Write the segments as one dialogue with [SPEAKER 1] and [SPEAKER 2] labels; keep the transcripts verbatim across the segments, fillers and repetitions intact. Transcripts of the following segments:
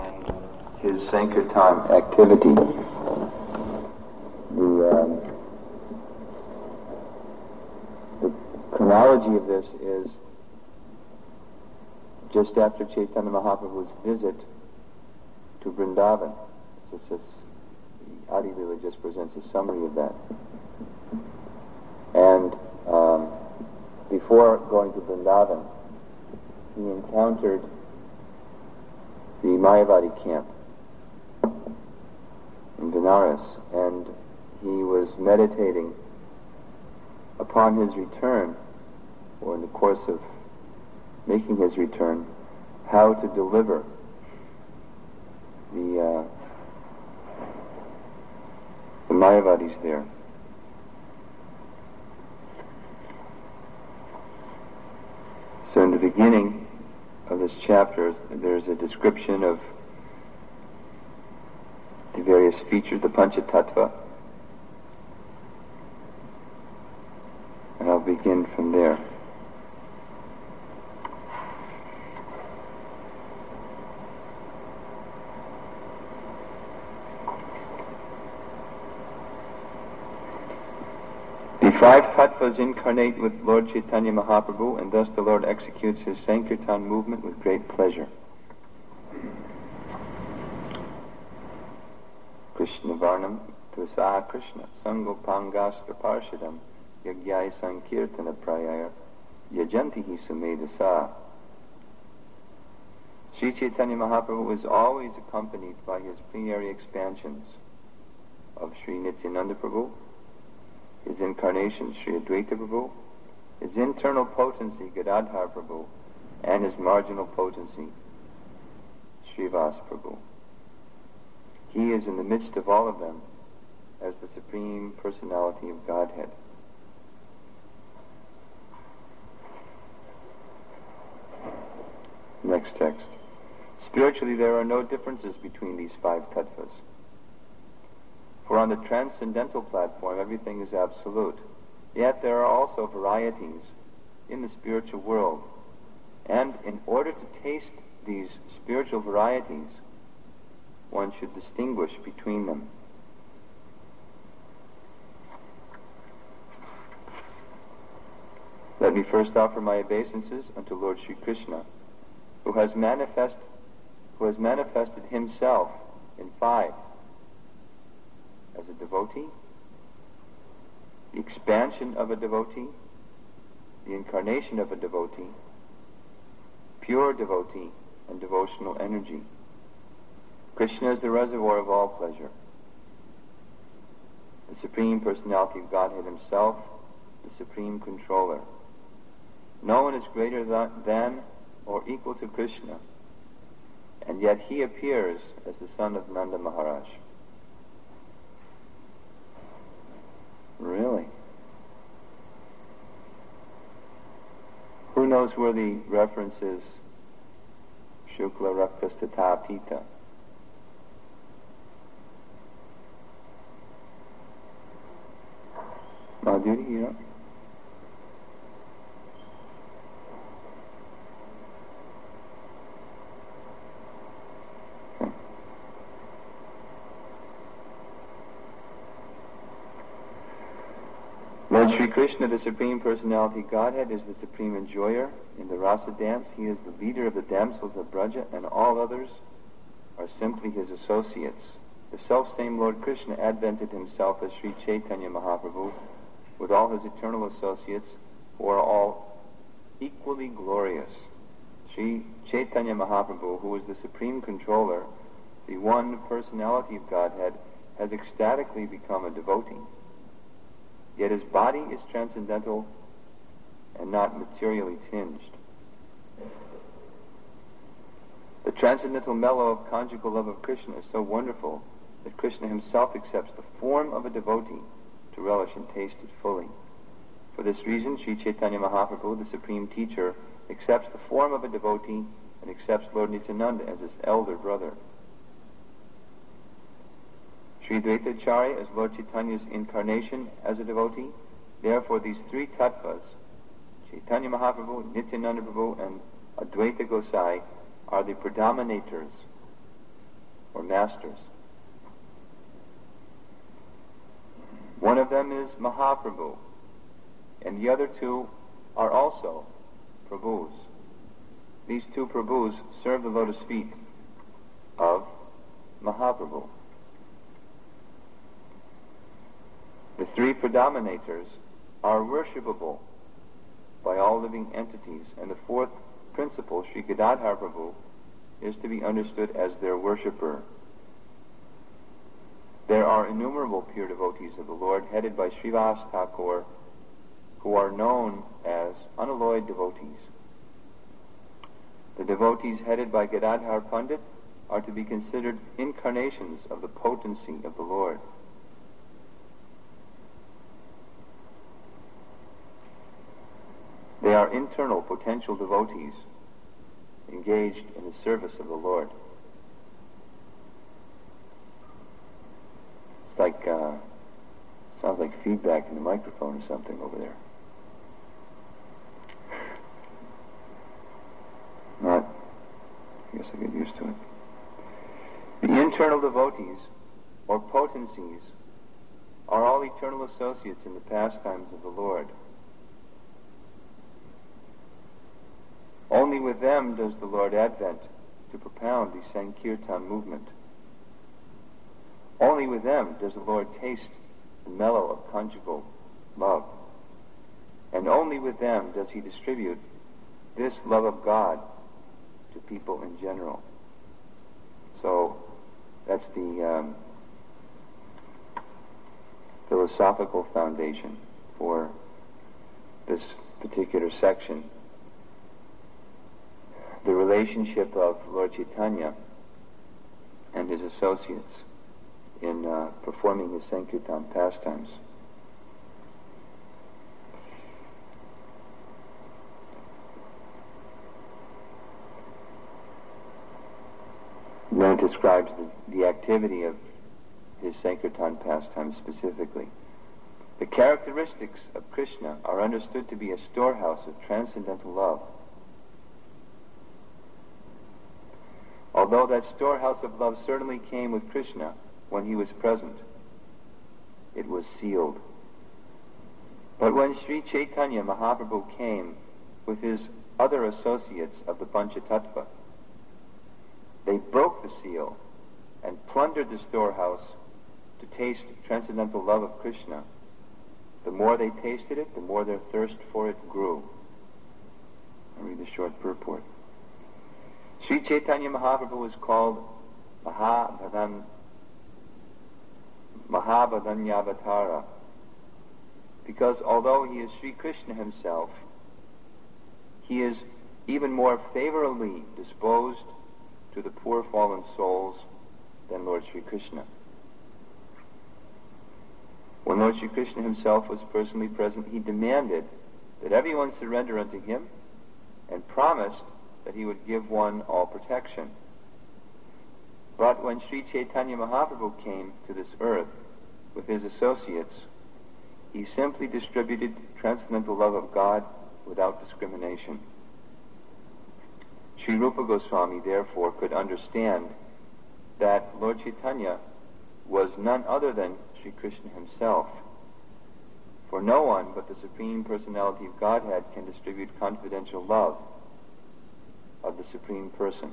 [SPEAKER 1] and his Sankirtan activity. The, um, the chronology of this is just after Chaitanya Mahaprabhu's visit to Vrindavan. It's just, the Adi Lila just presents a summary of that. And um, before going to Vrindavan, he encountered the Mayavadi camp in Benares, and he was meditating upon his return, or in the course of making his return, how to deliver the uh, the Mayavadis there. So in the beginning of this chapter, there's a description of the various features, the Panchatattva, and I'll begin from there. The five tattvas incarnate with Lord Chaitanya Mahaprabhu, and thus the Lord executes his Sankirtan movement with great pleasure. Krishna Varnam Tvasaha Krishna Sangopangastra Parshadam Yagyai Sankirtana Prayaya Yajantihi Sumedasa. Sri Chaitanya Mahaprabhu was always accompanied by his plenary expansions of Sri Nityananda Prabhu, his incarnation, Sri Advaita Prabhu, his internal potency, Gadadhar Prabhu, and his marginal potency, Srivas Prabhu. He is in the midst of all of them as the Supreme Personality of Godhead. Next text. Spiritually, there are no differences between these five tattvas. For on the transcendental platform, everything is absolute. Yet there are also varieties in the spiritual world. And in order to taste these spiritual varieties, one should distinguish between them. Let me first offer my obeisances unto Lord Sri Krishna, who has manifest, who has manifested himself in five: as a devotee, the expansion of a devotee, the incarnation of a devotee, pure devotee, and devotional energy. Krishna is the reservoir of all pleasure, the Supreme Personality of Godhead himself, the Supreme Controller. No one is greater than or equal to Krishna, and yet he appears as the son of Nanda Maharaj. Really? Who knows where the reference is? Shukla Raktas Pita. Madhuri, you know? Lord Sri Krishna, the Supreme Personality Godhead, is the supreme enjoyer. In the rasa dance, he is the leader of the damsels of Braja, and all others are simply his associates. The self-same Lord Krishna advented himself as Sri Chaitanya Mahaprabhu with all his eternal associates, who are all equally glorious. Sri Chaitanya Mahaprabhu, who is the Supreme Controller, the one personality of Godhead, has ecstatically become a devotee. Yet his body is transcendental and not materially tinged. The transcendental mellow of conjugal love of Krishna is so wonderful that Krishna himself accepts the form of a devotee to relish and taste it fully. For this reason, Sri Chaitanya Mahaprabhu, the Supreme Teacher, accepts the form of a devotee and accepts Lord Nityananda as his elder brother. Sri Dvaitacharya is Lord Chaitanya's incarnation as a devotee. Therefore, these three tattvas, Chaitanya Mahaprabhu, Nityananda Prabhu, and Advaita Gosai, are the predominators or masters. One of them is Mahaprabhu, and the other two are also Prabhus. These two Prabhus serve the lotus feet of Mahaprabhu. The three predominators are worshipable by all living entities, and the fourth principle, Sri Gadadhar Prabhu, is to be understood as their worshipper. There are innumerable pure devotees of the Lord, headed by Srivas Thakur, who are known as unalloyed devotees. The devotees headed by Gadadhar Pandit are to be considered incarnations of the potency of the Lord. They are internal potential devotees engaged in the service of the Lord. It's like, uh, sounds like feedback in the microphone or something over there. Not, I guess I get used to it. The internal devotees, or potencies, are all eternal associates in the pastimes of the Lord. Only with them does the Lord advent to propound the Sankirtan movement. Only with them does the Lord taste the mellow of conjugal love. And only with them does he distribute this love of God to people in general. So that's the um, philosophical foundation for this particular section. The relationship of Lord Chaitanya and his associates in uh, performing his Sankirtan pastimes. Then it describes the, the activity of his Sankirtan pastimes specifically. The characteristics of Krishna are understood to be a storehouse of transcendental love. Although that storehouse of love certainly came with Krishna when he was present, it was sealed. But when Sri Chaitanya Mahaprabhu came with his other associates of the Panchatattva, they broke the seal and plundered the storehouse to taste transcendental love of Krishna. The more they tasted it, the more their thirst for it grew. I'll read the short purport. Sri Chaitanya Mahaprabhu is called Mahabhadan, Mahabhadanyavatara because although he is Sri Krishna himself, he is even more favorably disposed to the poor fallen souls than Lord Sri Krishna. When Lord Sri Krishna himself was personally present, he demanded that everyone surrender unto him and promised that he would give one all protection. But when Sri Chaitanya Mahaprabhu came to this earth with his associates, he simply distributed transcendental love of God without discrimination. Sri Rupa Goswami therefore could understand that Lord Chaitanya was none other than Sri Krishna himself. For no one but the Supreme Personality of Godhead can distribute confidential love of the Supreme Person.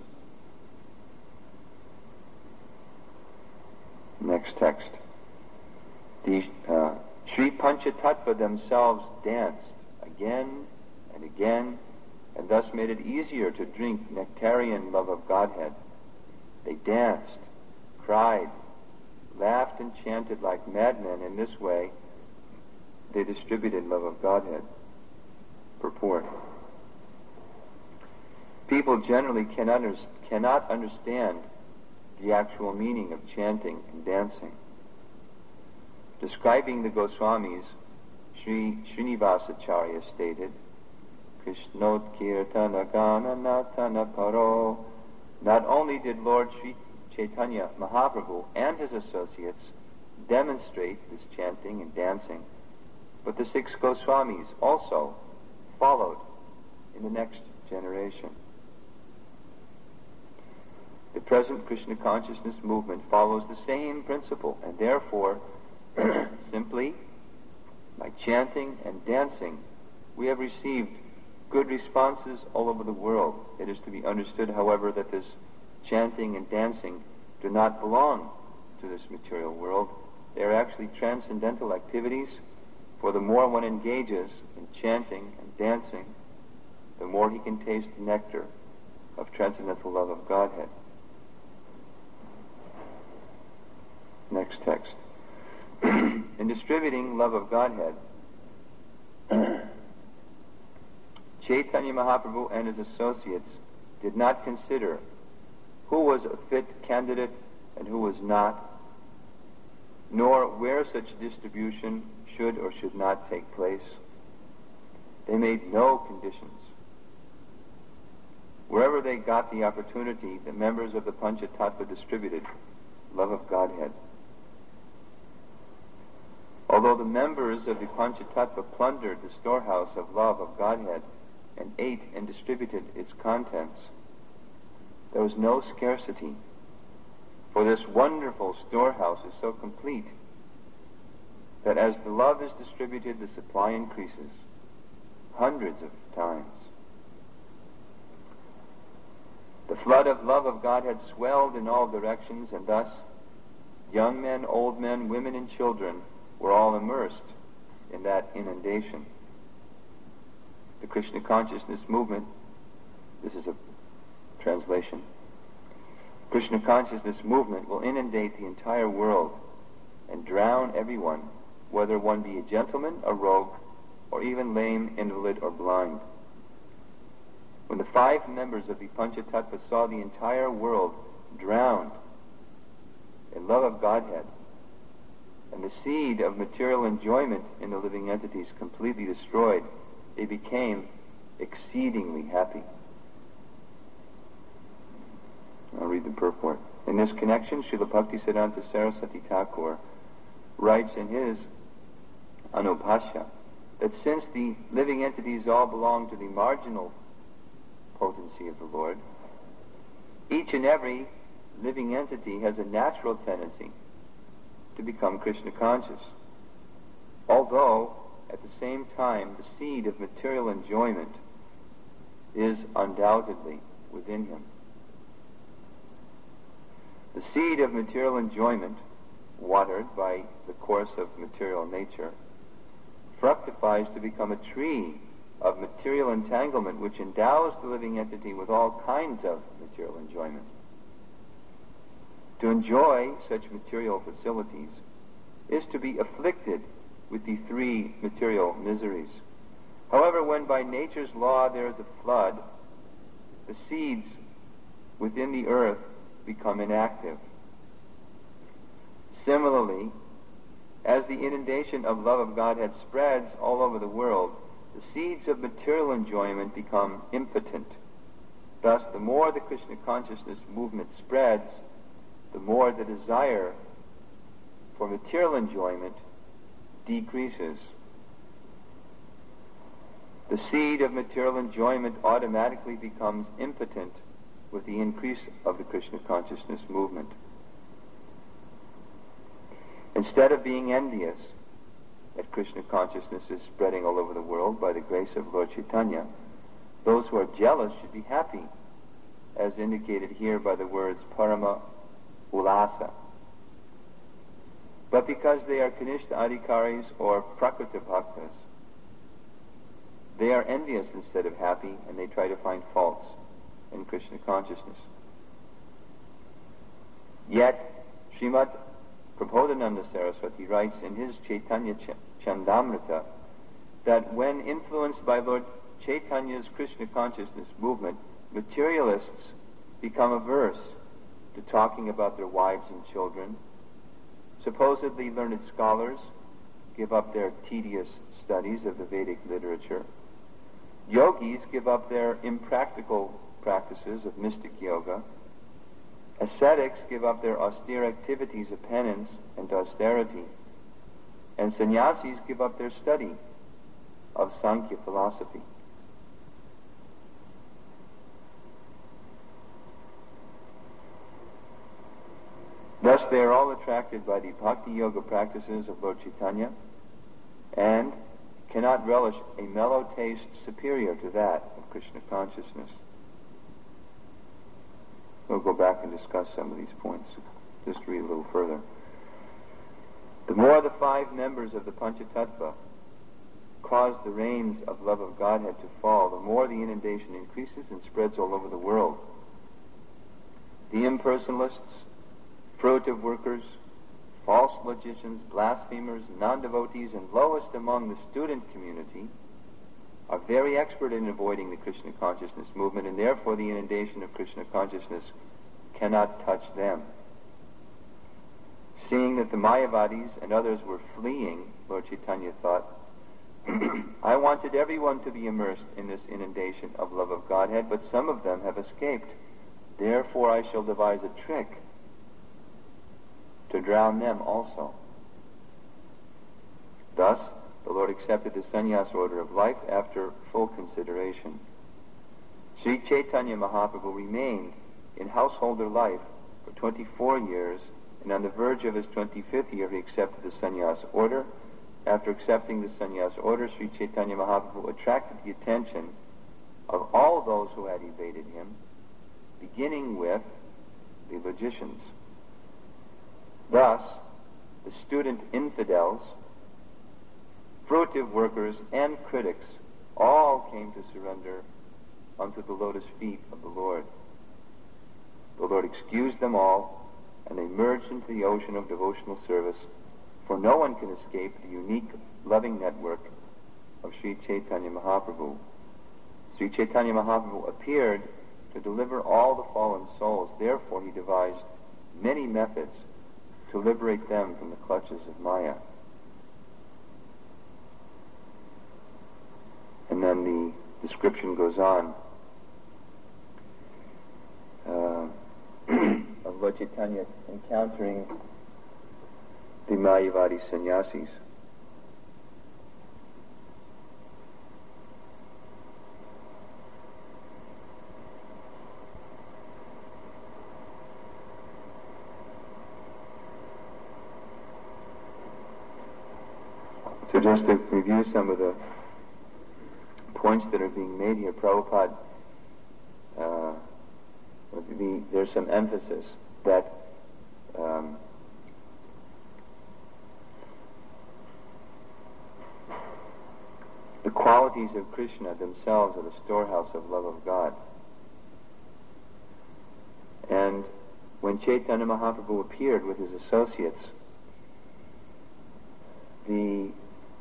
[SPEAKER 1] Next text. The uh, Sri Panchatattva themselves danced again and again, and thus made it easier to drink nectarian love of Godhead. They danced, cried, laughed, and chanted like madmen. In this way, they distributed love of Godhead. Purport. People generally cannot, cannot understand the actual meaning of chanting and dancing. Describing the Goswamis, Sri Srinivasacharya stated, Krishnot Kirtana Gana Natana Paro. Not only did Lord Sri Chaitanya Mahaprabhu and his associates demonstrate this chanting and dancing, but the six Goswamis also followed in the next generation. The present Krishna consciousness movement follows the same principle, and therefore, simply by chanting and dancing, we have received good responses all over the world. It is to be understood, however, that this chanting and dancing do not belong to this material world. They are actually transcendental activities, for the more one engages in chanting and dancing, the more he can taste the nectar of transcendental love of Godhead. Next text. In distributing love of Godhead, Chaitanya Mahaprabhu and his associates did not consider who was a fit candidate and who was not, nor where such distribution should or should not take place. They made no conditions. Wherever they got the opportunity, the members of the Panchatattva distributed love of Godhead. Although the members of the Panchatattva plundered the storehouse of love of Godhead and ate and distributed its contents, there was no scarcity, for this wonderful storehouse is so complete that as the love is distributed, the supply increases hundreds of times. The flood of love of God had swelled in all directions, and thus young men, old men, women, and children were all immersed in that inundation. The Krishna consciousness movement, this is a translation, Krishna consciousness movement will inundate the entire world and drown everyone, whether one be a gentleman, a rogue, or even lame, invalid, or blind. When the five members of the Panchatattva saw the entire world drowned in love of Godhead, and the seed of material enjoyment in the living entities completely destroyed, they became exceedingly happy. I'll read the purport. In this connection, Srila Bhaktisiddhanta Saraswati Thakur writes in his Anubhashya that since the living entities all belong to the marginal potency of the Lord, each and every living entity has a natural tendency to become Krishna conscious, although at the same time the seed of material enjoyment is undoubtedly within him. The seed of material enjoyment, watered by the course of material nature, fructifies to become a tree of material entanglement which endows the living entity with all kinds of material enjoyment. To enjoy such material facilities is to be afflicted with the three material miseries. However, when by nature's law there is a flood, the seeds within the earth become inactive. Similarly, as the inundation of love of Godhead spreads all over the world, the seeds of material enjoyment become impotent. Thus, the more the Krishna consciousness movement spreads, the more the desire for material enjoyment decreases. The seed of material enjoyment automatically becomes impotent with the increase of the Krishna consciousness movement. Instead of being envious that Krishna consciousness is spreading all over the world by the grace of Lord Chaitanya, those who are jealous should be happy, as indicated here by the words Parama Ulasa. But because they are Kanishta Adhikaris or Prakrita Bhaktas, they are envious instead of happy, and they try to find faults in Krishna consciousness. Yet, Srimad Prabodhananda Saraswati writes in his Chaitanya Ch- Chandamrita that when influenced by Lord Chaitanya's Krishna consciousness movement, materialists become averse to talking about their wives and children. Supposedly learned scholars give up their tedious studies of the Vedic literature. Yogis give up their impractical practices of mystic yoga. Ascetics give up their austere activities of penance and austerity. And sannyasis give up their study of Sankhya philosophy. Thus they are all attracted by the Bhakti Yoga practices of Lord Chaitanya and cannot relish a mellow taste superior to that of Krishna consciousness. We'll go back and discuss some of these points. Just read a little further. The more the five members of the Panchatattva cause the rains of love of Godhead to fall, the more the inundation increases and spreads all over the world. The impersonalists, fruitive workers, false logicians, blasphemers, non-devotees, and lowest among the student community are very expert in avoiding the Krishna consciousness movement, and therefore the inundation of Krishna consciousness cannot touch them. Seeing that the Mayavadis and others were fleeing, Lord Chaitanya thought, I wanted everyone to be immersed in this inundation of love of Godhead, but some of them have escaped. Therefore I shall devise a trick to drown them also. Thus, the Lord accepted the sannyas order of life after full consideration. Sri Chaitanya Mahaprabhu remained in householder life for twenty-four years, and on the verge of his twenty-fifth year he accepted the sannyas order. After accepting the sannyas order, Sri Chaitanya Mahaprabhu attracted the attention of all those who had evaded him, beginning with the logicians. Thus, the student infidels, fruitive workers, and critics all came to surrender unto the lotus feet of the Lord. The Lord excused them all, and they merged into the ocean of devotional service, for no one can escape the unique loving network of Sri Chaitanya Mahaprabhu. Sri Chaitanya Mahaprabhu appeared to deliver all the fallen souls. Therefore, he devised many methods to liberate them from the clutches of Maya. And then the description goes on uh, of Lord Chaitanya encountering the Mayavadi sannyasis. So just to review some of the points that are being made here, Prabhupada, uh, the, there's some emphasis that um, the qualities of Krishna themselves are the storehouse of love of God. And when Chaitanya Mahaprabhu appeared with his associates, the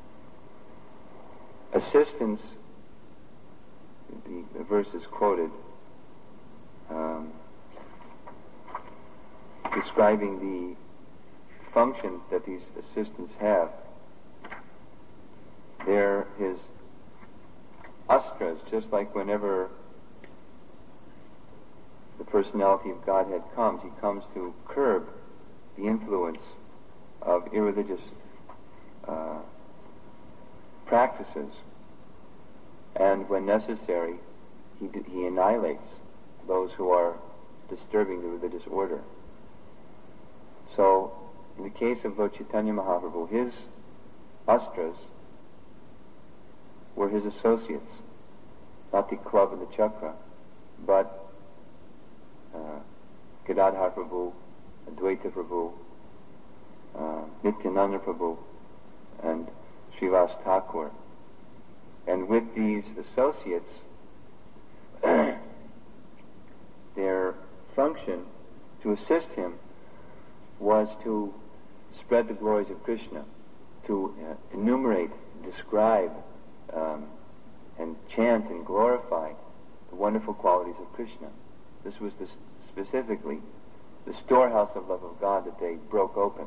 [SPEAKER 1] assistants, the, the verse is quoted, um, describing the functions that these assistants have. They're his astras, just like whenever the personality of Godhead comes, he comes to curb the influence of irreligious uh, practices, and when necessary, he, d- he annihilates those who are disturbing the religious order. So, in the case of Lord Chaitanya Mahaprabhu, his astras were his associates, not the club and the chakra, but uh, Gadadhar Prabhu, Advaita Prabhu, uh, Nityananda Prabhu, and Srivas Thakur. And with these associates, their function to assist him was to spread the glories of Krishna, to uh, enumerate, describe, um, and chant and glorify the wonderful qualities of Krishna. This was the, specifically the storehouse of love of God that they broke open.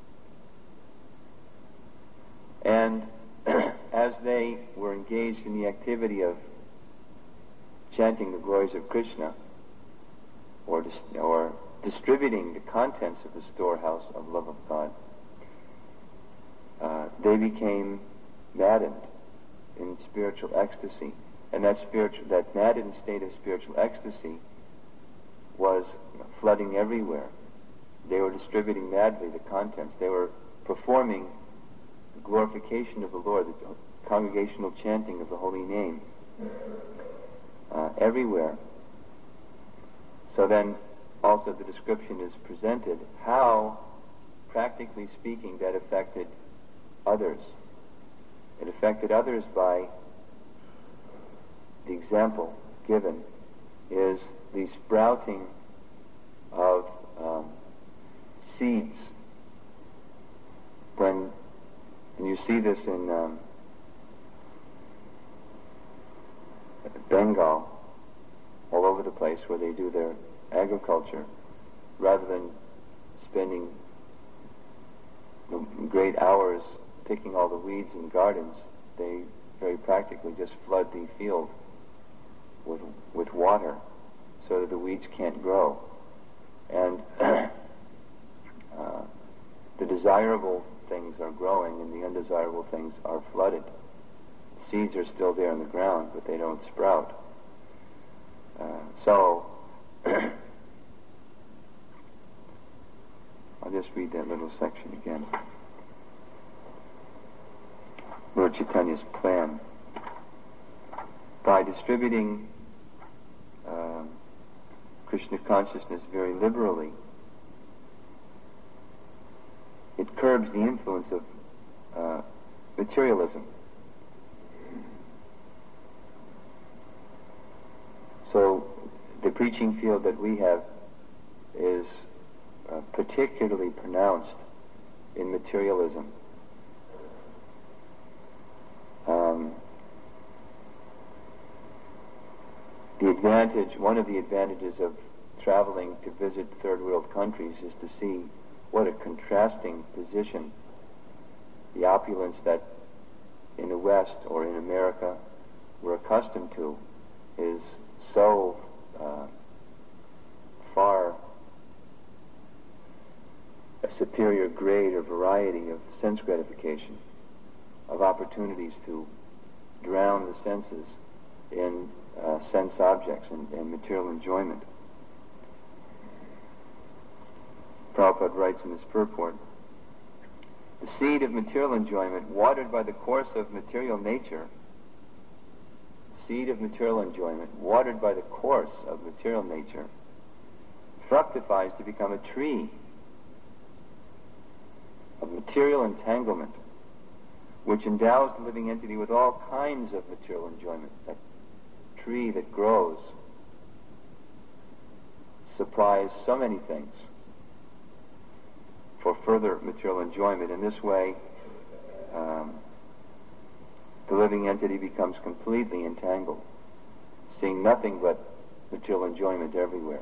[SPEAKER 1] And as they were engaged in the activity of chanting the glories of Krishna, or, dis- or distributing the contents of the storehouse of love of God, uh, they became maddened in spiritual ecstasy. And that spiritual, that maddened state of spiritual ecstasy was flooding everywhere. they were distributing madly the contents. They were performing the glorification of the Lord, the congregational chanting of the holy name uh, everywhere. So then also the description is presented how, practically speaking, that affected others. It affected others by the example given is the sprouting of um, seeds. When, and you see this in um, Bengal, all over the place where they do their agriculture, rather than spending great hours picking all the weeds in gardens, they very practically just flood the field with with water so that the weeds can't grow. And uh, the desirable things are growing and the undesirable things are flooded. The seeds are still there in the ground, but they don't sprout. Uh, so, I'll just read that little section again. Lord Chaitanya's plan. By distributing uh, Krishna consciousness very liberally, it curbs the influence of uh, materialism. So the preaching field that we have is uh, particularly pronounced in materialism. Um, the advantage, one of the advantages of traveling to visit third world countries is to see what a contrasting position the opulence that in the West or in America we're accustomed to is so uh, far a superior grade or variety of sense gratification, of opportunities to drown the senses in uh, sense objects and, and material enjoyment. Prabhupada writes in his purport, the seed of material enjoyment watered by the course of material nature, seed of material enjoyment watered by the course of material nature, fructifies to become a tree of material entanglement, which endows the living entity with all kinds of material enjoyment. That tree that grows supplies so many things for further material enjoyment. In this way, um, the living entity becomes completely entangled, seeing nothing but material enjoyment everywhere.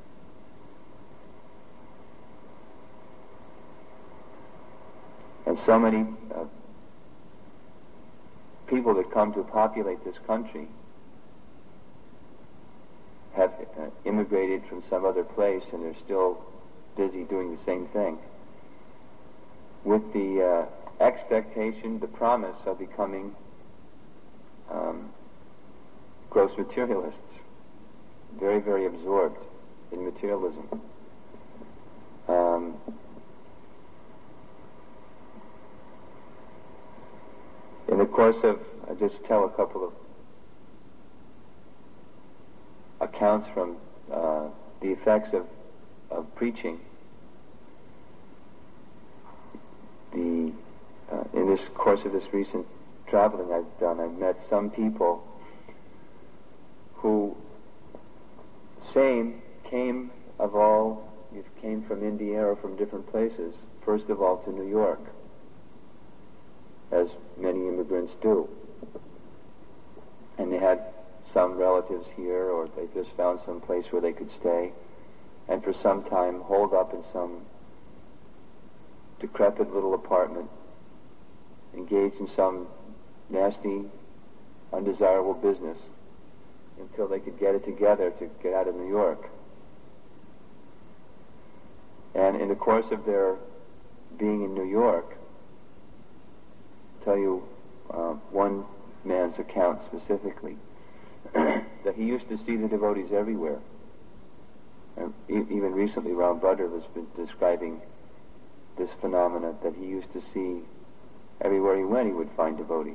[SPEAKER 1] And so many uh, people that come to populate this country have uh, immigrated from some other place, and they're still busy doing the same thing, with the uh, expectation, the promise of becoming um, gross materialists, very, very absorbed in materialism. Um, in the course of, I'll just tell a couple of accounts from uh, the effects of, of preaching. The uh, in this course of this recent traveling I've done, I've met some people who, same, came of all, you came from India or from different places, first of all to New York, as many immigrants do. And they had some relatives here, or they just found some place where they could stay, and for some time holed up in some decrepit little apartment, engaged in some nasty, undesirable business until they could get it together to get out of New York. And in the course of their being in New York, I'll tell you uh, one man's account specifically, that he used to see the devotees everywhere. Uh, e- even recently, Ram Bhadra has been describing this phenomena that he used to see everywhere he went. He would find devotees.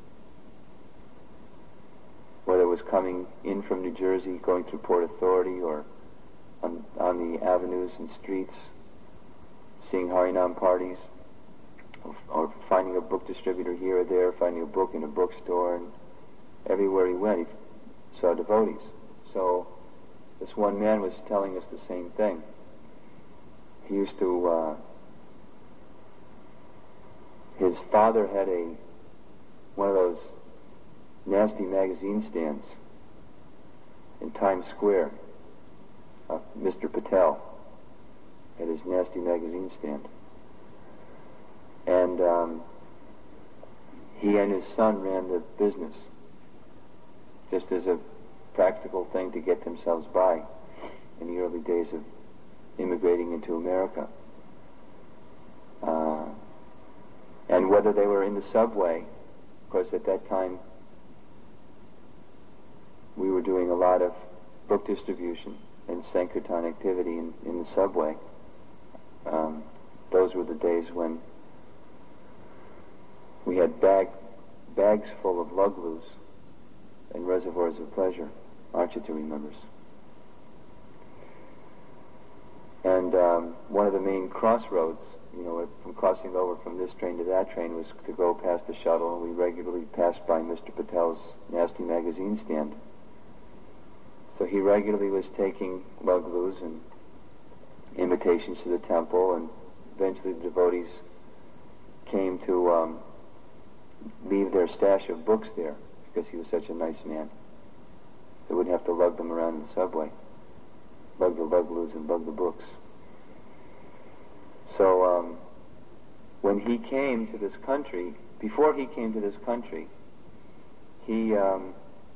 [SPEAKER 1] Whether it was coming in from New Jersey, going through Port Authority, or on, on the avenues and streets, seeing Harinam parties, or, or finding a book distributor here or there, finding a book in a bookstore, and everywhere he went, he saw devotees. So this one man was telling us the same thing. He used to, uh, his father had a, one of those nasty magazine stands in Times Square. Uh, Mister Patel had his nasty magazine stand. And um, he and his son ran the business just as a practical thing to get themselves by in the early days of immigrating into America. Uh, and whether they were in the subway, of course at that time we were doing a lot of book distribution and Sankirtan activity in, in the subway. Um, those were the days when we had bag, bags full of luglus and reservoirs of pleasure. Archita remembers. And um, one of the main crossroads, you know, from crossing over from this train to that train was to go past the shuttle, and we regularly passed by Mister Patel's nasty magazine stand. So he regularly was taking luglus and invitations to the temple, and eventually the devotees came to um, leave their stash of books there because he was such a nice man. They wouldn't have to lug them around in the subway. Lug the luglus and lug the books. So um, when he came to this country, before he came to this country, he um,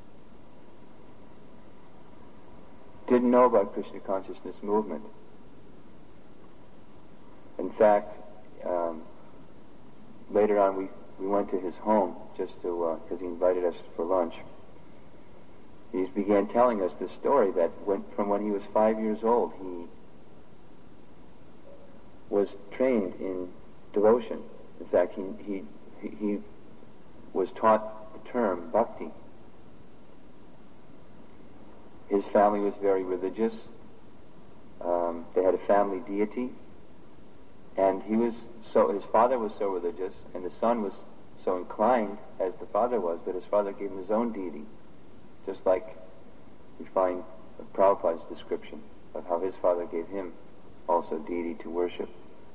[SPEAKER 1] didn't know about Krishna consciousness movement. In fact, um, later on we, we went to his home just to, because uh, he invited us for lunch. He began telling us this story that when, from when he was five years old, he was trained in devotion. In fact, he, he, he was taught the term bhakti. His family was very religious. Um, they had a family deity. And he was so, his father was so religious, and the son was so inclined as the father was, that his father gave him his own deity. Just like we find Prabhupada's description of how his father gave him also deity to worship.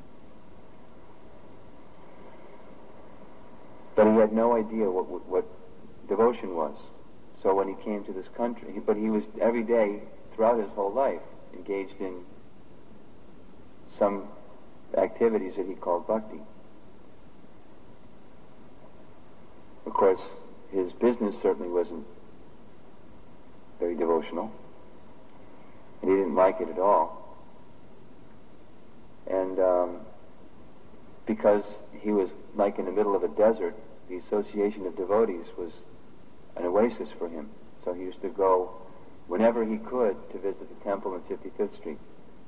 [SPEAKER 1] But he had no idea what, what, what devotion was. So when he came to this country, he, but he was every day, throughout his whole life, engaged in some activities that he called bhakti. Of course, his business certainly wasn't very devotional, and he didn't like it at all. And um, because he was like in the middle of a desert, the association of devotees was an oasis for him. So he used to go whenever he could to visit the temple on fifty-fifth Street.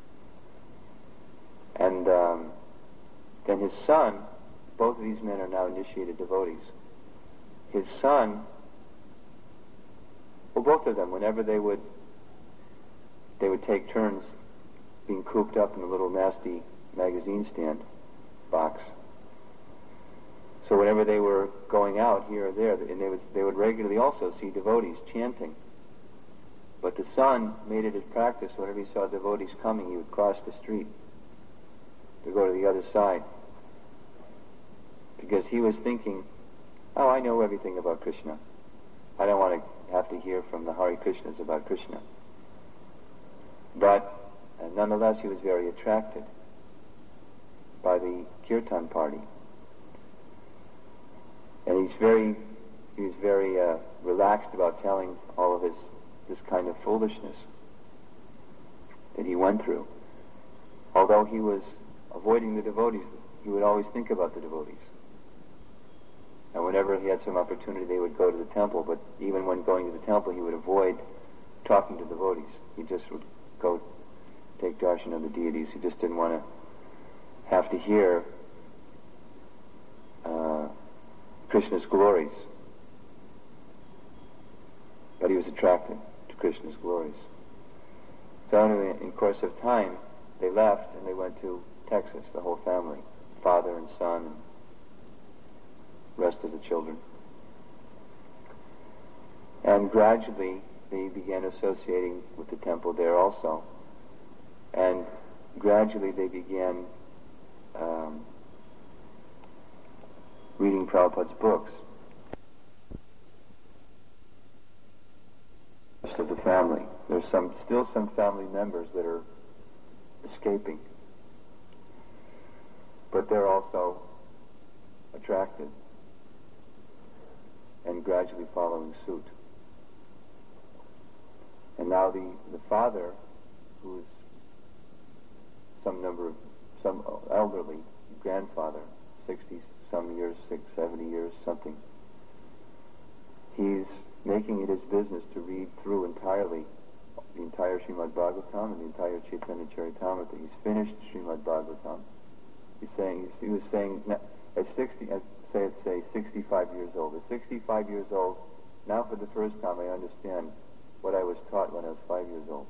[SPEAKER 1] And um, then his son, both of these men are now initiated devotees. His son, well, both of them, whenever they would, they would take turns being cooped up in a little nasty magazine stand box. So whenever they were going out here or there, and they would, they would regularly also see devotees chanting. But the son made it his practice, whenever he saw devotees coming, he would cross the street to go to the other side. Because he was thinking, oh, I know everything about Krishna. I don't want to have to hear from the Hare Krishnas about Krishna. But uh, nonetheless, he was very attracted by the kirtan party. And he's very, he was very uh, relaxed about telling all of his, this kind of foolishness that he went through. Although he was avoiding the devotees, he would always think about the devotees. And whenever he had some opportunity, they would go to the temple, but even when going to the temple, he would avoid talking to devotees. He just would go take darshan of the deities. He just didn't want to have to hear uh, Krishna's glories. But he was attracted to Krishna's glories. So anyway, in course of time, they left and they went to Texas, the whole family, father and son, and rest of the children. And gradually, they began associating with the temple there also. And gradually, they began um, reading Prabhupada's books. Rest of the family. There's some still some family members that are escaping, but they're also attracted and gradually following suit. And now the, the father, who's some number of, some elderly grandfather, sixty some years, six, seventy years, something, he's making it his business to read through entirely the entire Srimad Bhagavatam and the entire Chaitanya Charitamrita. He's finished Srimad Bhagavatam. He's saying, he was saying, at sixty, at, say, at say sixty-five years old. At sixty-five years old, now for the first time I understand what I was taught when I was five years old.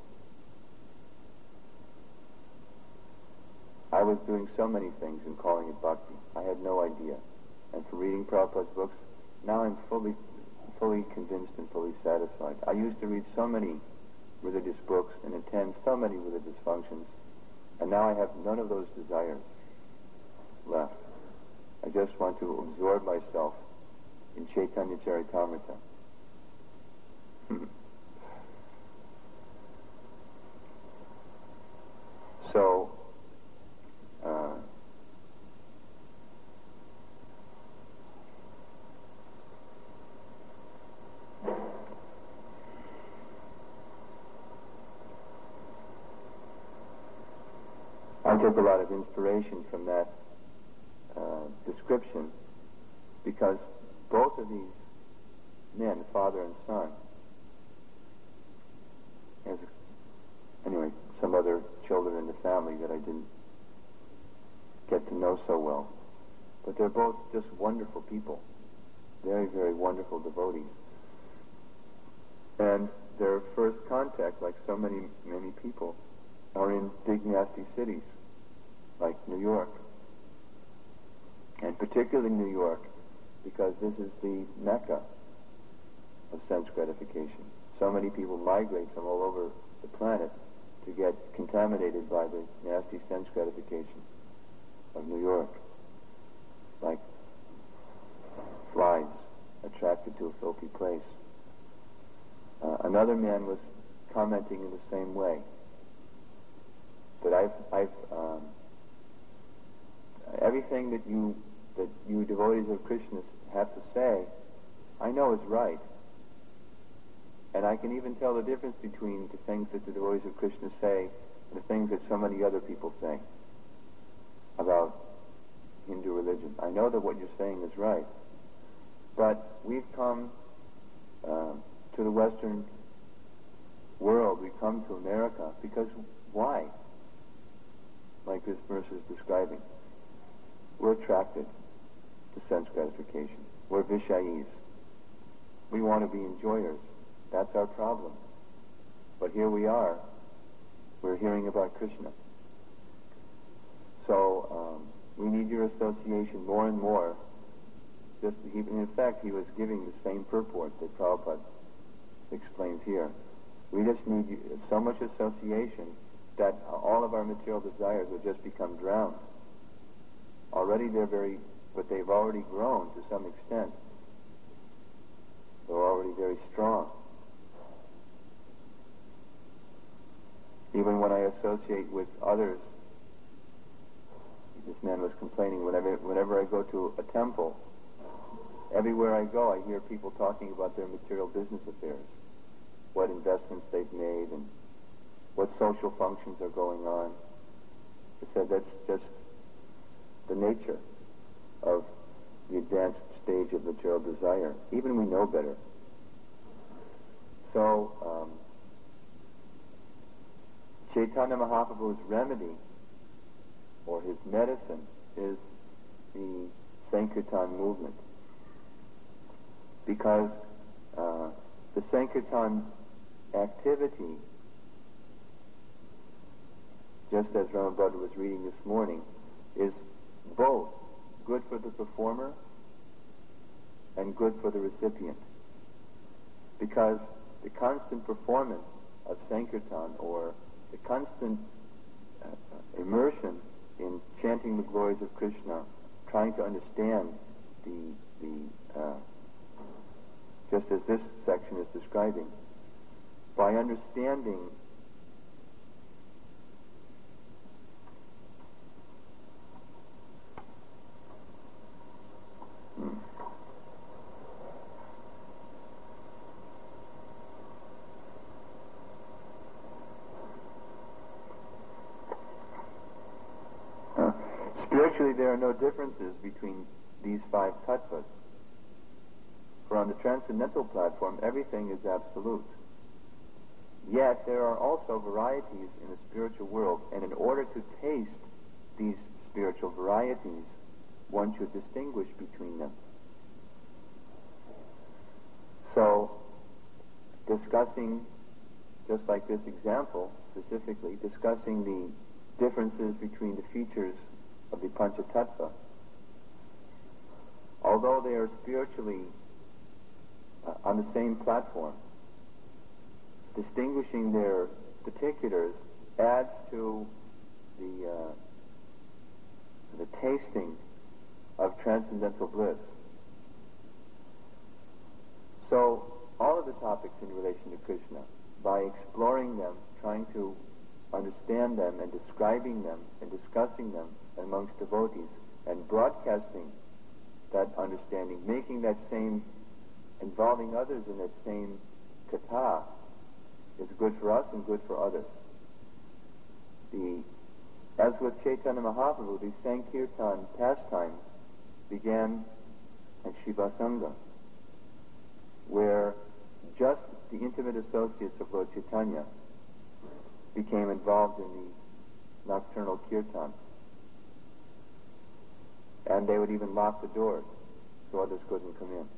[SPEAKER 1] I was doing so many things and calling it bhakti. I had no idea. And for reading Prabhupada's books, now I'm fully, fully convinced and fully satisfied. I used to read so many religious books and attend so many religious functions, and now I have none of those desires left. I just want to absorb myself in Chaitanya Charitamrita. So, uh, I took a lot of inspiration from that uh, description, because both of these men, father and son, as anyway, some other children in the family that I didn't get to know so well, but they're both just wonderful people, very, very wonderful devotees. And their first contact, like so many, many people, are in big nasty cities like New York, and particularly New York, because this is the mecca of sense gratification. So many people migrate from all over the planet to get contaminated by the nasty sense gratification of New York, like flies attracted to a filthy place. Uh, another man was commenting in the same way, that I've, I've um, everything that you that you devotees of Krishna have to say, I know is right. And I can even tell the difference between the things that the devotees of Krishna say and the things that so many other people say about Hindu religion. I know that what you're saying is right. But we've come uh, to the Western world, we come to America, because why? Like this verse is describing. We're attracted to sense gratification. We're vishayis. We want to be enjoyers. That's our problem. But here we are. We're hearing about Krishna. So um, we need your association more and more. Just he, in fact, he was giving the same purport that Prabhupada explains here. We just need you, so much association that all of our material desires will just become drowned. Already they're very, but they've already grown to some extent. They're already very strong. Even when I associate with others, this man was complaining, whenever, whenever I go to a temple, everywhere I go I hear people talking about their material business affairs, what investments they've made and what social functions are going on. I said that's just the nature of the advanced stage of material desire. Even we know better. So, um, Chaitanya Mahaprabhu's remedy, or his medicine, is the Sankirtan movement. Because uh, the Sankirtan activity, just as Ramabhadra was reading this morning, is both good for the performer and good for the recipient. Because the constant performance of Sankirtan, or the constant uh, immersion in chanting the glories of Krishna, trying to understand the, the uh, just as this section is describing, by understanding hmm. uh, spiritually there are no differences between these five tattvas. For on the transcendental platform, everything is absolute. Yet there are also varieties in the spiritual world, and in order to taste these spiritual varieties, one should distinguish between them. So, discussing, just like this example, specifically, discussing the differences between the features of the Panchatattva, although they are spiritually Uh, on the same platform, distinguishing their particulars adds to the uh, the tasting of transcendental bliss. So all of the topics in relation to Krishna, by exploring them, trying to understand them and describing them and discussing them amongst devotees and broadcasting that understanding, making that same, involving others in that same katha, is good for us and good for others. The, as with Chaitanya Mahaprabhu, the Sankirtan pastimes began at Shivasanga, where just the intimate associates of Lord Chaitanya became involved in the nocturnal kirtan. And they would even lock the doors so others couldn't come in.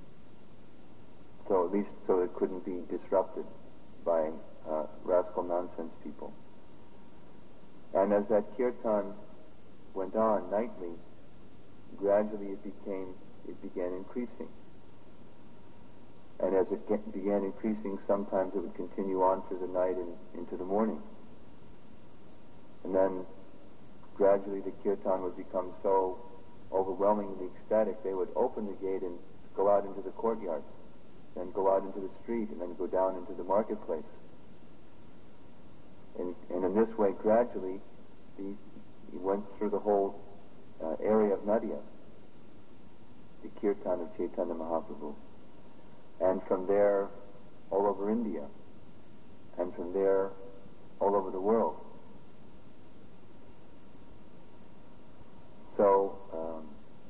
[SPEAKER 1] So at least so it couldn't be disrupted by uh, rascal nonsense people. And as that kirtan went on nightly, gradually it became, it began increasing. And as it get, began increasing, sometimes it would continue on through the night and into the morning. And then gradually the kirtan would become so overwhelmingly ecstatic, they would open the gate and go out into the courtyard, then go out into the street, and then go down into the marketplace. And, and in this way, gradually, the, he went through the whole uh, area of Nadia, the kirtan of Chaitanya Mahaprabhu. And from there, all over India. And from there, all over the world. So, um,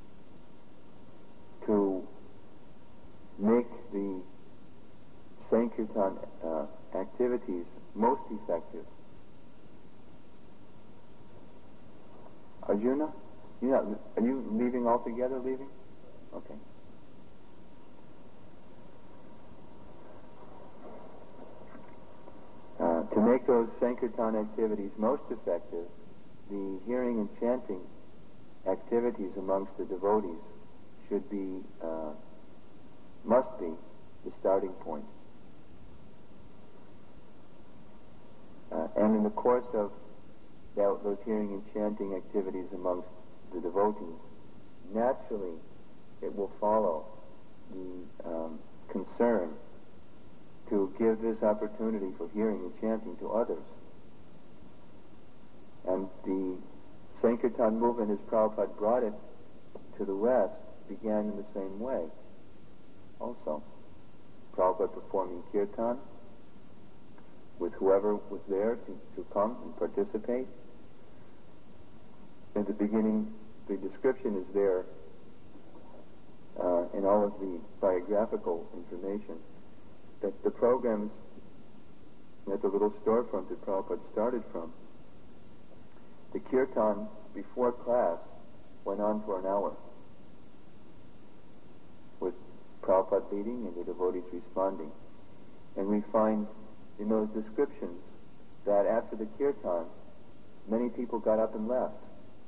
[SPEAKER 1] to make the Sankirtan uh, activities most effective. Arjuna, you not, are you leaving altogether, leaving? Okay. Uh, to make those Sankirtan activities most effective, the hearing and chanting activities amongst the devotees should be uh, must be the starting point. Uh, and in the course of that, those hearing and chanting activities amongst the devotees, naturally it will follow the um, concern to give this opportunity for hearing and chanting to others. And the Sankirtan movement, as Prabhupada brought it to the West, began in the same way. Also, Prabhupada performing kirtan with whoever was there to, to come and participate. In the beginning, the description is there uh, in all of the biographical information that the programs at the little storefront that Prabhupada started from, the kirtan before class went on for an hour, with Prabhupada leading and the devotees responding. And we find in those descriptions that after the kirtan, many people got up and left.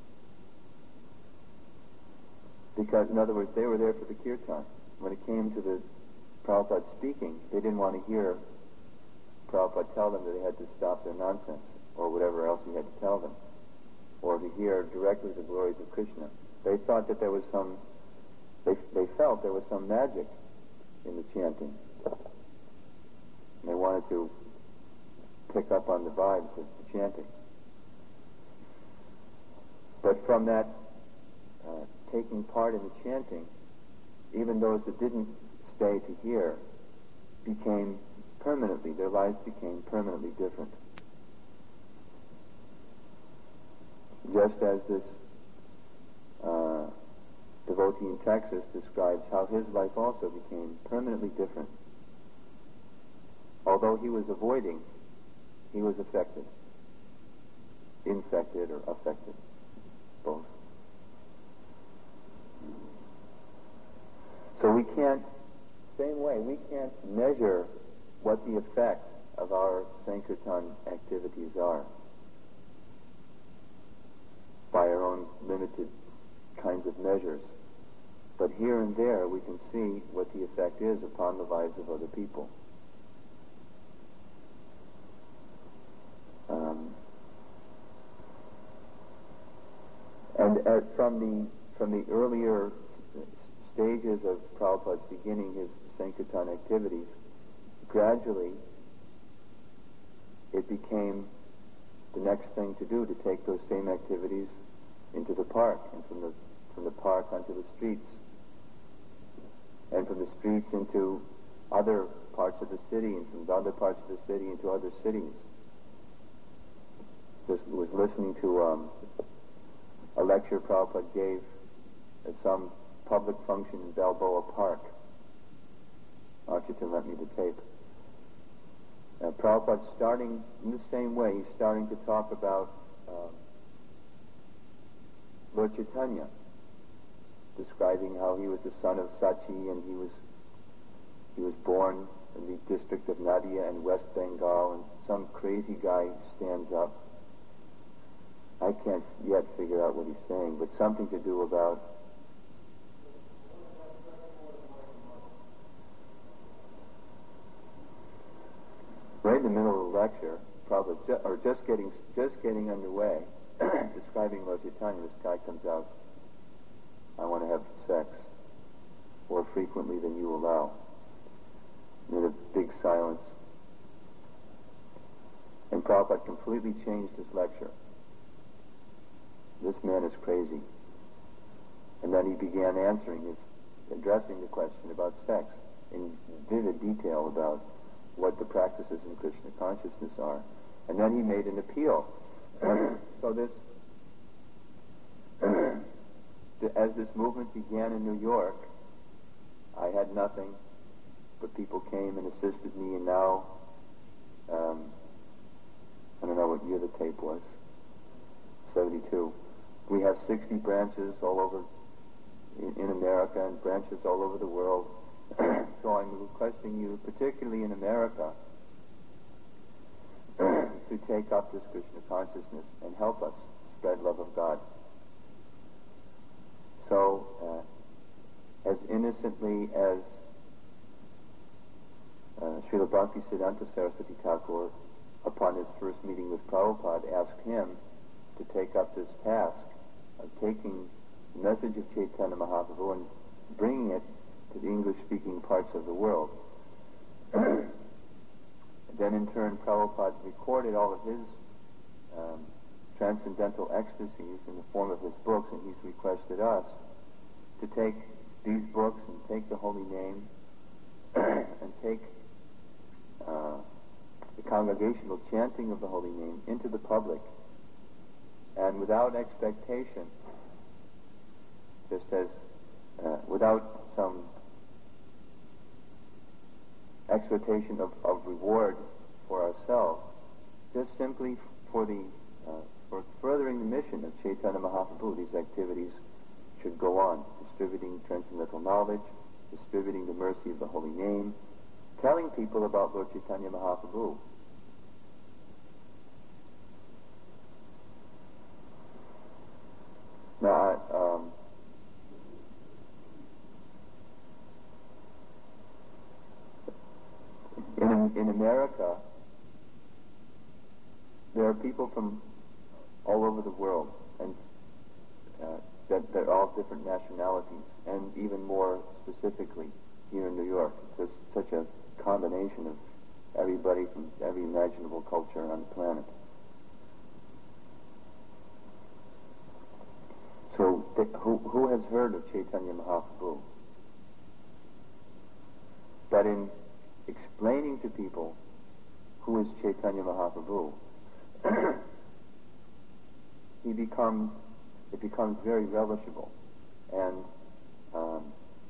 [SPEAKER 1] Because, in other words, they were there for the kirtan. When it came to the Prabhupada speaking, they didn't want to hear Prabhupada tell them that they had to stop their nonsense, or whatever else he had to tell them, or to hear directly the glories of Krishna. They thought that there was some, they, they felt there was some magic in the chanting. And they wanted to pick up on the vibes of the chanting. But from that uh, taking part in the chanting, even those that didn't stay to hear became permanently, their lives became permanently different. Just as this uh, devotee in Texas describes how his life also became permanently different. Although he was avoiding, he was affected. Infected or affected, both. So we can't, same way, we can't measure what the effects of our Sankirtan activities are by our own limited kinds of measures. But here and there we can see what the effect is upon the lives of other people. Um, and uh, from the from the earlier stages of Prabhupada's beginning his Sankirtan activities, gradually it became the next thing to do to take those same activities into the park, and from the from the park onto the streets, and from the streets into other parts of the city, and from the other parts of the city into other cities. Just was listening to um, a lecture Prabhupada gave at some public function in Balboa Park. Archita lent me the tape. Uh, Prabhupada's starting in the same way. He's starting to talk about uh, Lord Chaitanya, describing how he was the son of Sachi, and he was he was born in the district of Nadia in West Bengal, and some crazy guy stands up. I can't yet figure out what he's saying, but something to do about right in the middle of the lecture, probably ju- or just getting just getting underway, describing Lord Chaitanya. This guy comes out, "I want to have sex more frequently than you allow." And then a big silence, and Prabhupada completely changed his lecture. This man is crazy. And then he began answering his, addressing the question about sex in vivid detail about what the practices in Krishna consciousness are. And then he made an appeal. So this, as this movement began in New York, I had nothing, but people came and assisted me, and now, um, I don't know what year the tape was, seventy-two. We have sixty branches all over in, in America, and branches all over the world. So I'm requesting you, particularly in America, to take up this Krishna consciousness and help us spread love of God. So, uh, as innocently as uh, Srila Bhaktisiddhanta Saraswati Thakur, upon his first meeting with Prabhupada, asked him to take up this task of taking the message of Chaitanya Mahaprabhu and bringing it to the English-speaking parts of the world. Then in turn, Prabhupada recorded all of his um, transcendental ecstasies in the form of his books, and he's requested us to take these books and take the holy name and take uh, the congregational chanting of the holy name into the public, and without expectation, just as uh, without some expectation of, of reward for ourselves, just simply for the uh, for furthering the mission of Chaitanya Mahaprabhu. These activities should go on, distributing transcendental knowledge, distributing the mercy of the holy name, telling people about Lord Chaitanya Mahaprabhu. Now, I, um, in, in America, there are people from all over the world, and uh, that they're all different nationalities, and even more specifically here in New York. There's such a combination of everybody from every imaginable culture on the planet. So, th- who, who has heard of Chaitanya Mahaprabhu? But in explaining to people who is Chaitanya Mahaprabhu, he becomes, it becomes very relishable, and um,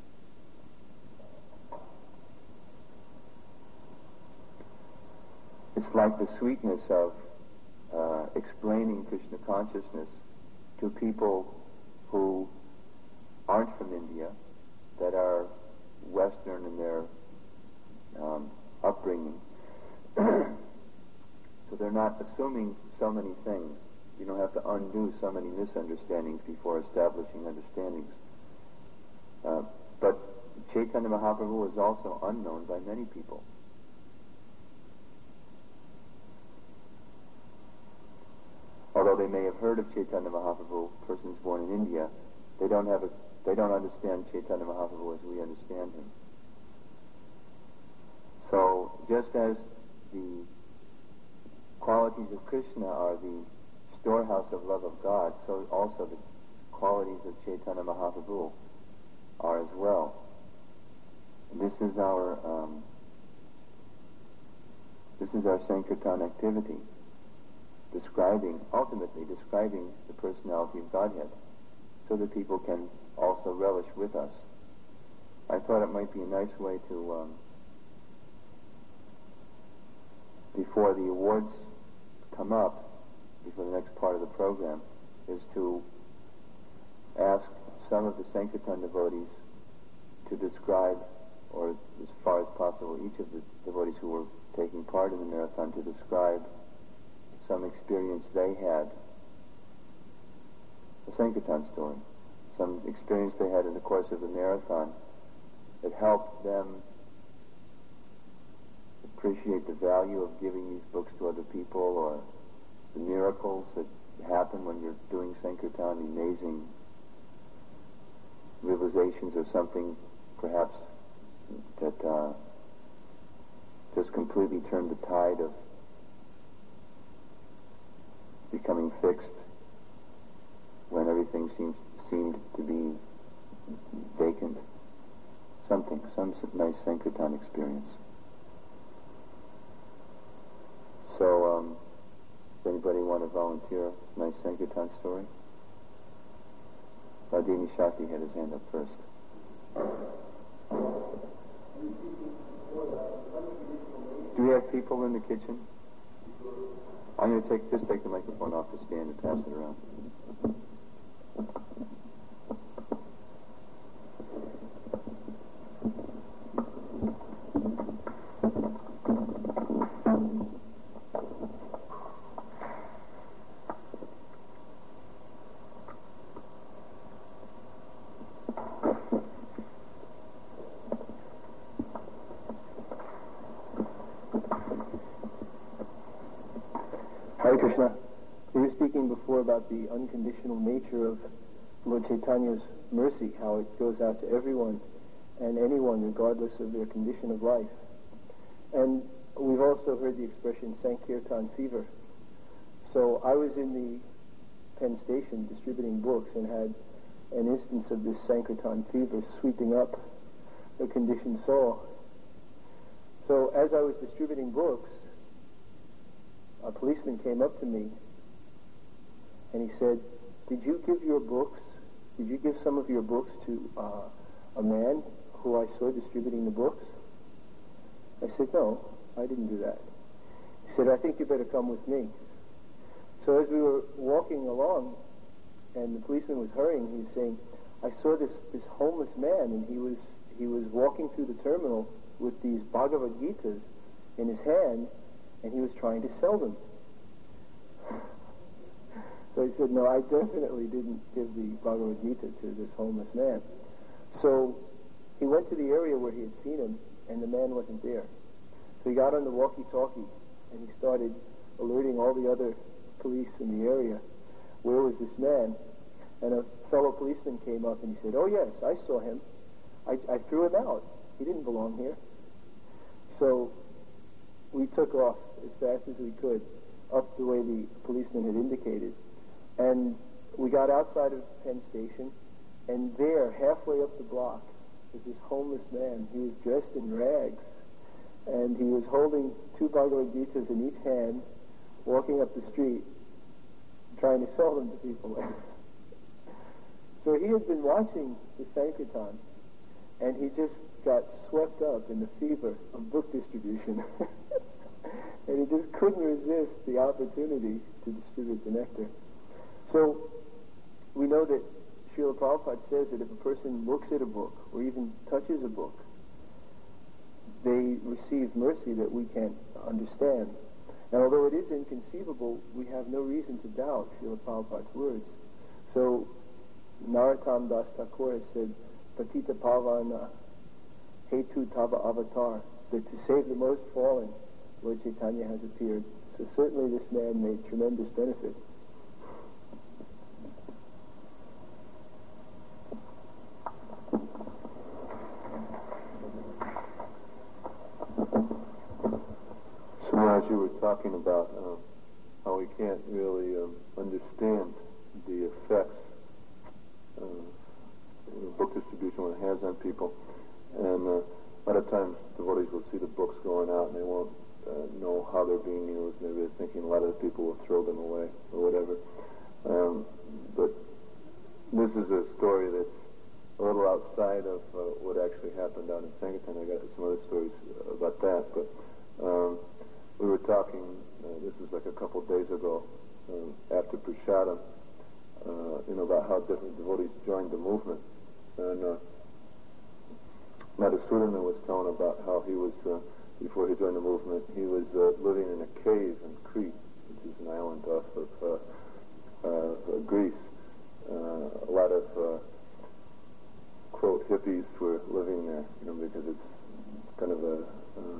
[SPEAKER 1] it's like the sweetness of uh, explaining Krishna consciousness to people who aren't from India, that are Western in their um, upbringing. So they're not assuming so many things. You don't have to undo so many misunderstandings before establishing understandings. Uh, but Chaitanya Mahaprabhu is also unknown by many people. Although they may have heard of Chaitanya Mahaprabhu, persons born in India, they don't have a, they don't understand Chaitanya Mahaprabhu as we understand him. So just as the qualities of Krishna are the storehouse of love of God, so also the qualities of Chaitanya Mahaprabhu are as well. This is our um, this is our Sankirtan activity, describing, ultimately describing the personality of Godhead, so that people can also relish with us. I thought it might be a nice way to, um, before the awards come up, before the next part of the program, is to ask some of the Sankirtan devotees to describe, or as far as possible, each of the devotees who were taking part in the marathon to describe some experience they had, a Sankirtan story, some experience they had in the course of the marathon that helped them appreciate the value of giving these books to other people, or the miracles that happen when you're doing Sankirtan, the amazing realizations or something perhaps that uh, just completely turned the tide of becoming fixed when everything seems seemed to be vacant. Something, some nice Sankirtan experience. So, um, does anybody want to volunteer a nice Sankirtan story? Vardini Shakti had his hand up first. Do we have people in the kitchen? I'm going to take just take the microphone off the stand and pass it around.
[SPEAKER 2] Hare Krishna. We were speaking before about the unconditional nature of Lord Chaitanya's mercy, how it goes out to everyone and anyone regardless of their condition of life. And we've also heard the expression Sankirtan fever. So I was in the Penn Station distributing books and had an instance of this Sankirtan fever sweeping up a conditioned soul. So as I was distributing books, a policeman came up to me and he said, "Did you give your books, did you give some of your books to uh, a man who I saw distributing the books?" I said, "No, I didn't do that." said, I think you better come with me. So as we were walking along, and the policeman was hurrying, he was saying, I saw this, this homeless man, and he was he was walking through the terminal with these Bhagavad Gitas in his hand, and he was trying to sell them. So he said, no, I definitely didn't give the Bhagavad Gita to this homeless man. So he went to the area where he had seen him, and the man wasn't there. So he got on the walkie-talkie, and he started alerting all the other police in the area. Where was this man? And a fellow policeman came up and he said, oh yes, I saw him. I, I threw him out. He didn't belong here. So we took off as fast as we could up the way the policeman had indicated. And we got outside of Penn Station, and there, halfway up the block, was this homeless man. He was dressed in rags, and he was holding two Bhagavad Gitas in each hand, walking up the street, trying to sell them to people. So he had been watching the Sankirtan, and he just got swept up in the fever of book distribution. And he just couldn't resist the opportunity to distribute the nectar. So we know that Srila Prabhupada says that if a person looks at a book or even touches a book, they receive mercy that we can't understand. And although it is inconceivable, we have no reason to doubt Srila Prabhupada's words. So Narottam Das Thakur has said, Patita Pavana Hetu Tava Avatar, that to save the most fallen, Lord Chaitanya has appeared. So certainly this man made tremendous benefit.
[SPEAKER 3] As you were talking about uh, how we can't really um, understand the effects uh, book distribution when it has on people, and uh, a lot of times devotees will see the books going out and they won't uh, know how they're being used. Maybe they're thinking a lot of the people will throw them away or whatever. Um, but this is a story that's a little outside of uh, what actually happened down in Sankirtan. I got some other stories about that, but um, we were talking, uh, this was like a couple days ago, uh, after Prasadam, uh, you know, about how different devotees joined the movement. And uh, Madhusudana was telling about how he was, uh, before he joined the movement, he was uh, living in a cave in Crete, which is an island off of uh, uh, Greece. Uh, a lot of, uh, quote, hippies were living there, you know, because it's kind of a... Uh,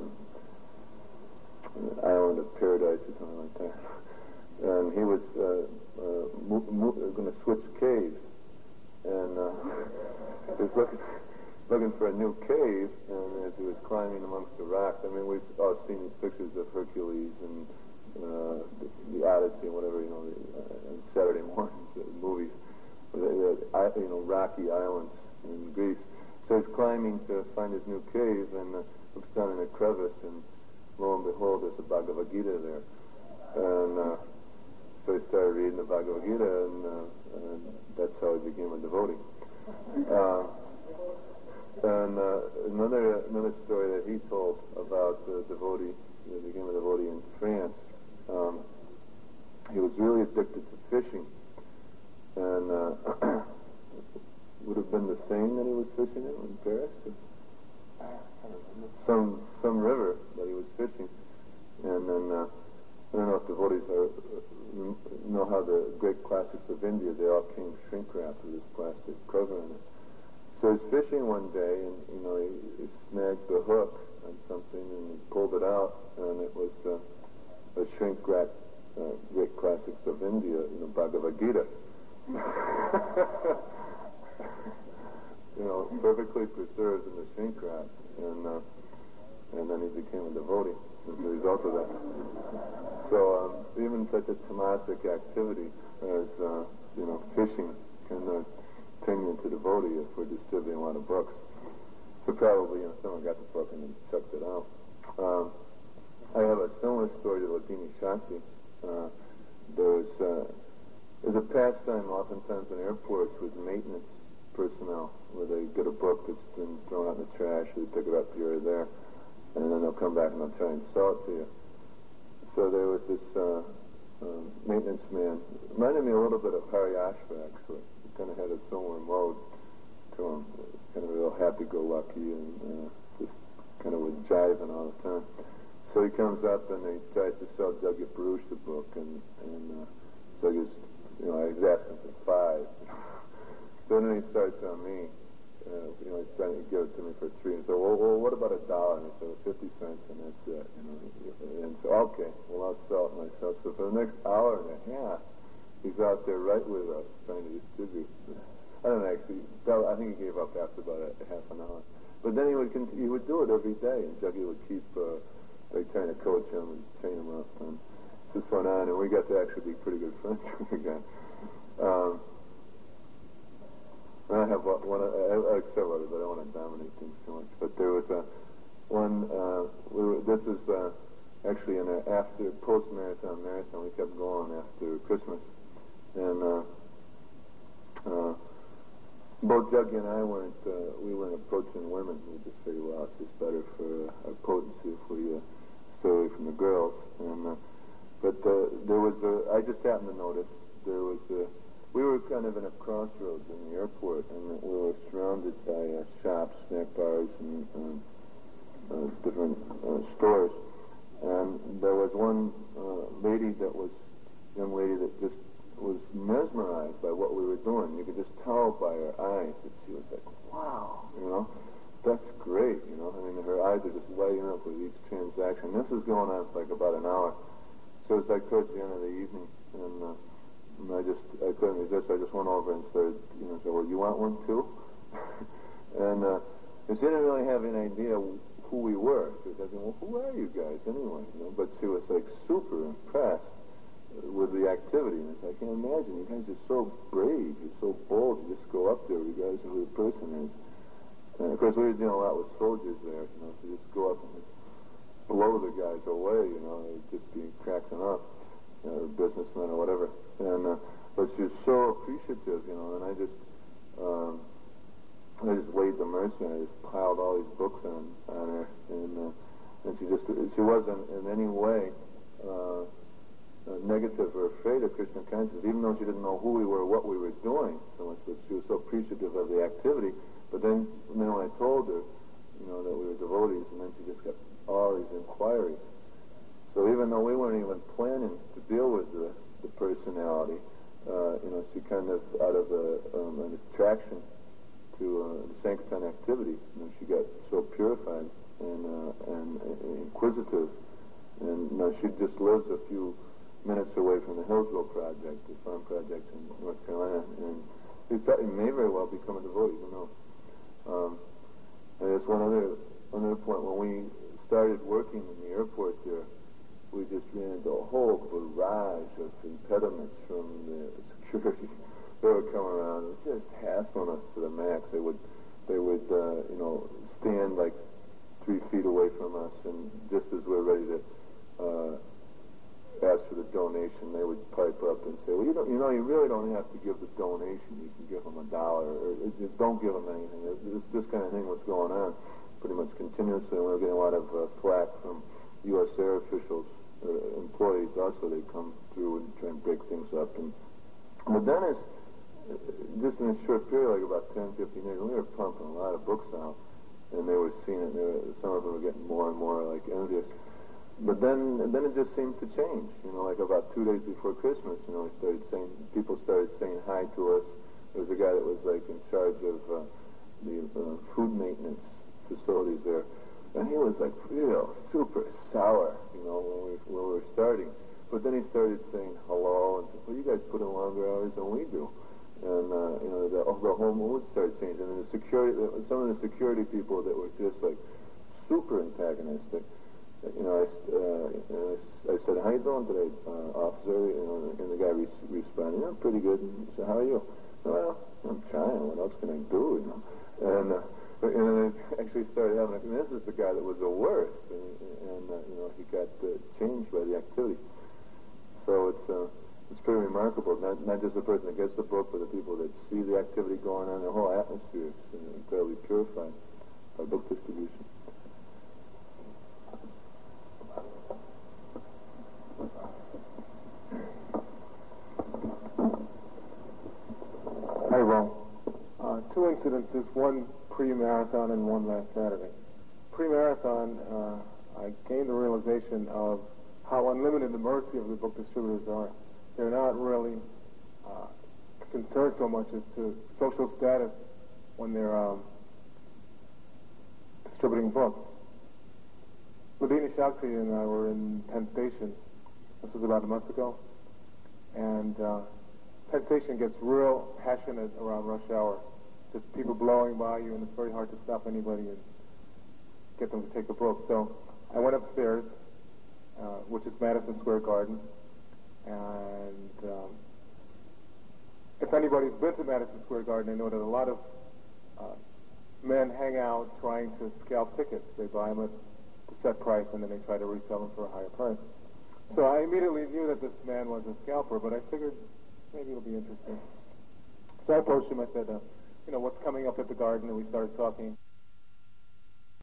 [SPEAKER 3] an island of paradise or something like that. And he was uh, uh, mo- mo- going to switch caves, and uh, he was looking, looking for a new cave, and as he was climbing amongst the rocks, I mean, we've all seen these pictures of Hercules and uh, the, the Odyssey and whatever, you know, the, uh, on Saturday mornings, uh, movies, the, the, you know, rocky islands in Greece. So he's climbing to find his new cave, and uh, looks down in a crevice, and lo and behold, there's a Bhagavad Gita there. And uh, so he started reading the Bhagavad Gita, and, uh, and that's how he became a devotee. Uh, and uh, another another story that he told about the devotee, he became a devotee in France. Um, he was really addicted to fishing, and uh, would have been the Seine that he was fishing in in Paris. Some some river that he was fishing, and then uh, I don't know if devotees are, uh, know how the great classics of India, they all came shrink wrapped with this plastic cover in it. So he's fishing one day, and you know he, he snagged the hook on something, and he pulled it out, and it was uh, a shrink wrapped uh, great classics of India, you know, Bhagavad Gita. You know, perfectly preserved in the shrink wrap, and uh, and then he became a devotee as a result of that. So um, even such a tamasic activity as uh, you know fishing can uh, turn you into devotee if we're distributing a lot of books. So probably you know someone got the book and then chucked it out. Um, I have a similar story to Ladini Shanti. Uh, there's uh, there's a pastime oftentimes in airports with maintenance personnel, where they get a book that's been thrown out in the trash, or they pick it up here or there, and then they'll come back and they'll try and sell it to you. so there was this uh, uh, maintenance man. Reminded me a little bit of Hari Ashva, actually. He kind of had a similar mode to him. Kind of a real happy-go-lucky and uh, just kind of was jiving all the time. So he comes up and he tries to sell Jagya Purush the book, and, and uh, Jagya's, you know, I was asking for five. So then he starts on me. Uh, you know, he's trying to give it to me for three. And so, well, well what about a dollar? And I said, well, fifty cents, and that's it. You know, and so, okay, well, I'll sell it myself. So for the next hour and a half, he's out there right with us trying to distribute. I don't know, actually. I think he gave up after about a, a half an hour. But then he would continue, he would do it every day, and Juggy would keep uh, like trying to coach him and train him up. And this went on, and we got to actually be pretty good friends again. Um, I have one, one I have several others, but I don't want to dominate things too much. But there was a one. Uh, we were, this is uh, actually in a after post marathon marathon. We kept going after Christmas, and uh, uh, both Juggy and I weren't. Uh, we weren't approaching women. We just figured, well, it's just better for uh, our potency if we uh, stay away from the girls. And uh, but uh, there was. A, I just happened to notice there was. A, We were kind of in a crossroads in the airport, and we were surrounded by uh, shops, snack bars, and uh, uh, different uh, stores. And there was one uh, lady that was, young lady that just was mesmerized by what we were doing. You could just tell by her eyes that she was like, wow, you know, that's great, you know. I mean, her eyes are just lighting up with each transaction. This was going on for like about an hour. So it was like towards the end of the evening, and uh, And I just, I couldn't resist. I just went over and started, you know, said, well, you want one too? and uh, she didn't really have any idea who we were. She was asking, well, who are you guys anyway? You know, but she was like super impressed with the activity. And I can't imagine, you guys are so brave, you're so bold, you just go up there regardless of who the person is. And of course, we were dealing a lot with soldiers there, you know, so just go up and just blow the guys away, you know, they'd just be cracking up. Or businessmen or whatever, and uh, but she was so appreciative, you know, and I just, um, I just laid the mercy, and I just piled all these books on on her, and uh, and she just, she wasn't in any way uh, uh, negative or afraid of Krishna consciousness, even though she didn't know who we were, what we were doing so much, but she was so appreciative of the activity. But then, you know, when I told her, you know, that we were devotees, and then she just got all these inquiries. So even though we weren't even planning to deal with the, the personality, uh, you know, she kind of, out of a, um, an attraction to uh, the Sankirtan activity, you know, she got so purified and, uh, and, and inquisitive. And you know, she just lives a few minutes away from the Hillsville Project, the farm project in North Carolina. And she thought he may very well become a devotee, who knows. Um, and there's one other, one other point. When we started working in the airport there, we just ran into a whole barrage of impediments from the security. They would come around and just hassling us to the max. They would, they would, uh, you know, stand like three feet away from us, and just as we're ready to uh, ask for the donation, they would pipe up and say, "Well, you don't, you know, you really don't have to give the donation. You can give them a dollar, or just don't give them anything." This, this kind of thing was going on pretty much continuously, and we were getting a lot of uh, flack from U S air officials. Uh, employees also, they come through and try and break things up. And but then it's uh, just in a short period, like about ten, fifteen years, we were pumping a lot of books out, and they were seeing it. They were, some of them were getting more and more like envious. But then, then it just seemed to change. You know, like about two days before Christmas, you know, we started saying, people started saying hi to us. There was a guy that was like in charge of uh, the uh, food maintenance facilities there. And he was like real super sour, you know, when we, when we were starting. But then he started saying hello and said, well, you guys put in longer hours than we do. And, uh, you know, the, the whole mood started changing. And the security, some of the security people that were just like super antagonistic, you know, I, uh, I said, how you doing today, uh, officer? You know, and the guy re- responded, yeah, pretty good. And he said, how are you? Well, I'm trying. What else can I do, you know? And, uh, But, and then it actually started having, and this is the guy that was the worst, and, and uh, you know, he got uh, changed by the activity. So it's uh, it's pretty remarkable, not, not just the person that gets the book, but the people that see the activity going on, the whole atmosphere is uh, incredibly purified by book distribution.
[SPEAKER 4] Hi, Ron. Uh, two incidences, one pre-marathon and one last Saturday. Pre-marathon, uh, I gained the realization of how unlimited the mercy of the book distributors are. They're not really uh, concerned so much as to social status when they're um, distributing books. Ladina Shakti and I were in Penn Station. This was about a month ago. And uh, Penn Station gets real passionate around rush hour. Just people blowing by you, and it's very hard to stop anybody and get them to take a book. So I went upstairs, uh, which is Madison Square Garden. And um, if anybody's been to Madison Square Garden, they know that a lot of uh, men hang out trying to scalp tickets. They buy them at the set price, and then they try to resell them for a higher price. So I immediately knew that this man was a scalper, but I figured maybe it'll be interesting. So I approached him. I said, uh, you know, what's coming up at the garden? And we started talking.